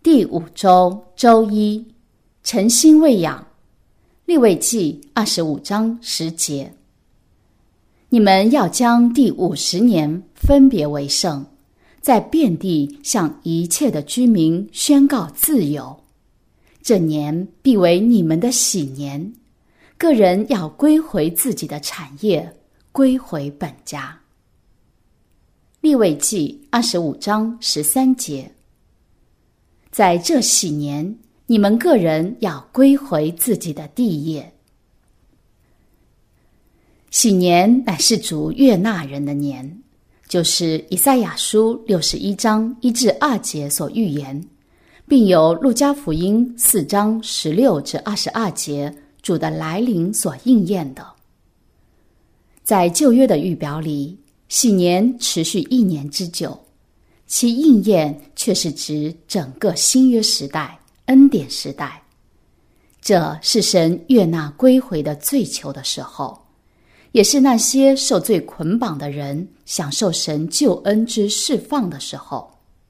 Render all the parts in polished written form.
第5周周一，诚心喂养。利未记25章10节。你们要将第50年分别为圣，在遍地向一切的居民宣告自由。这年必为你们的喜年，个人要归回自己的产业，归回本家。利未记25章13节。在这喜年，你们个人要归回自己的地业。喜年乃是主悦纳人的年，就是以赛亚书61章1至2节所预言，并有路加福音4章16至22节主的来临所应验的。在旧约的预表里，喜年持续1年之久，其应验却是指整个新约时代、恩典时代。这是神悦纳归回的最求的时候，也是那些受罪捆绑的人享受神救恩之释放的时候。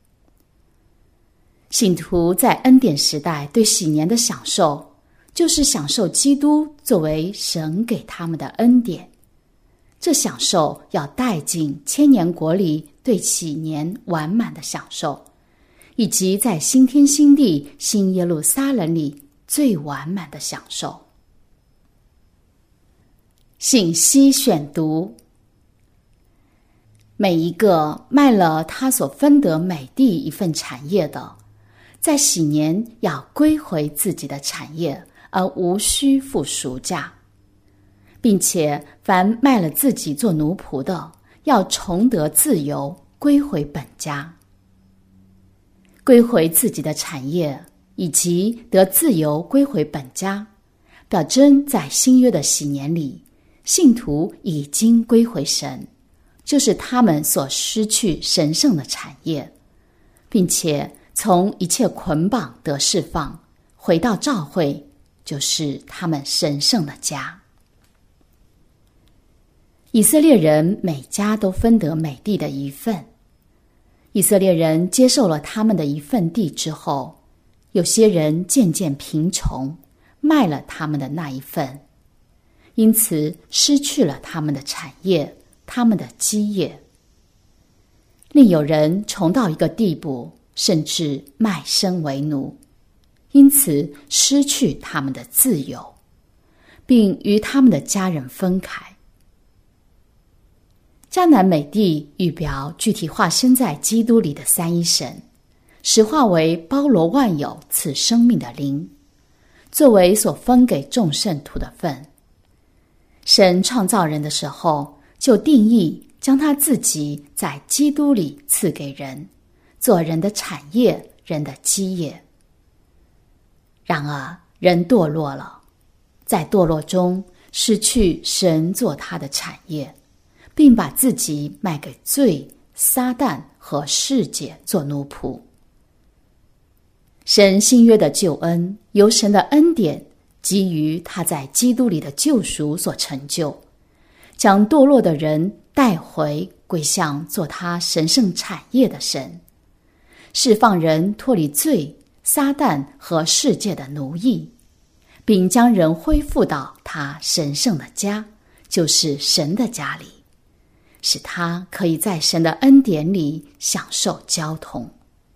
信徒在恩典时代对喜年的享受，就是享受基督作为神给他们的恩典。这享受要带进千年国里对喜年完满的享受，以及在新天新地新耶路撒冷里最完满的享受。信息选读。每一个卖了他所分得美地一份产业的，在喜年要归回自己的产业，而无需付赎价，并且凡卖了自己做奴仆的，要重得自由，归回本家。归回自己的产业以及得自由归回本家，表征在新约的喜年里，信徒已经归回神，就是他们所失去神圣的产业，并且从一切捆绑得释放，回到召会，就是他们神圣的家。以色列人每家都分得美地的一份。以色列人接受了他们的一份地之后，有些人渐渐贫穷，卖了他们的那一份，因此失去了他们的产业，他们的基业。另有人穷到一个地步，甚至卖身为奴，因此失去他们的自由，并与他们的家人分开。迦南美地预表具体化身在基督里的三一神，实化为包罗万有赐生命的灵，作为所分给众圣徒的份。神创造人的时候，就定义将他自己在基督里赐给人，做人的产业，人的基业。然而人堕落了，在堕落中失去神做他的产业，并把自己卖给罪、撒旦和世界做奴仆。神新约的救恩，由神的恩典基于他在基督里的救赎所成就，将堕落的人带回归向做他神圣产业的神，释放人脱离罪、撒旦和世界的奴役，并将人恢复到他神圣的家，就是神的家里，使他可以在神的恩典里享受交通。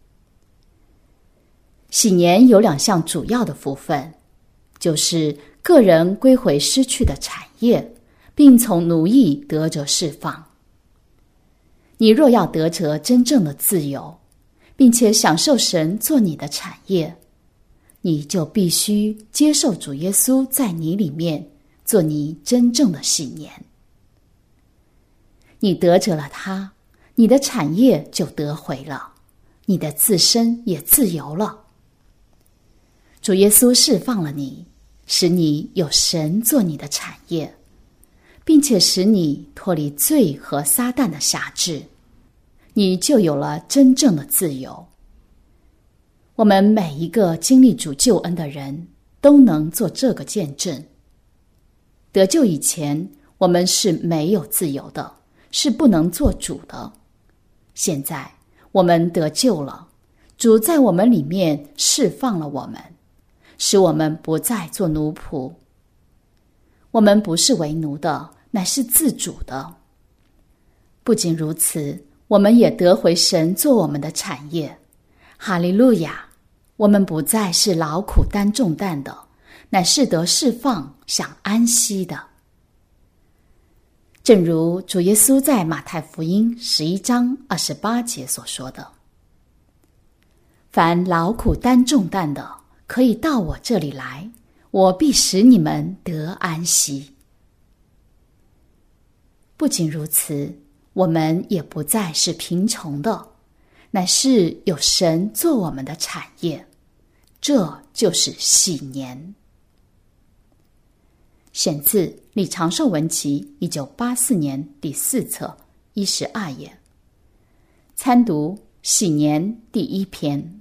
喜年有2项主要的福分，就是个人归回失去的产业，并从奴役得着释放。你若要得着真正的自由，并且享受神做你的产业，你就必须接受主耶稣在你里面做你真正的喜年。你得着了他，你的产业就得回了，你的自身也自由了。主耶稣释放了你，使你有神做你的产业，并且使你脱离罪和撒旦的辖制，你就有了真正的自由。我们每一个经历主救恩的人都能做这个见证。得救以前，我们是没有自由的，是不能做主的。现在我们得救了， 主在我们里面释放了我们，使我们不再做奴仆。我们不是为奴的，乃是自主的。不仅如此，我们也得回神做我们的产业。哈利路亚！我们不再是劳苦担重担的，乃是得释放、享安息的。正如主耶稣在马太福音11章28节所说的：凡劳苦担重担的，可以到我这里来，我必使你们得安息。不仅如此，我们也不再是贫穷的，乃是有神做我们的产业，这就是喜年。选自李长寿文集1984年第4册12页，参读喜年第1篇。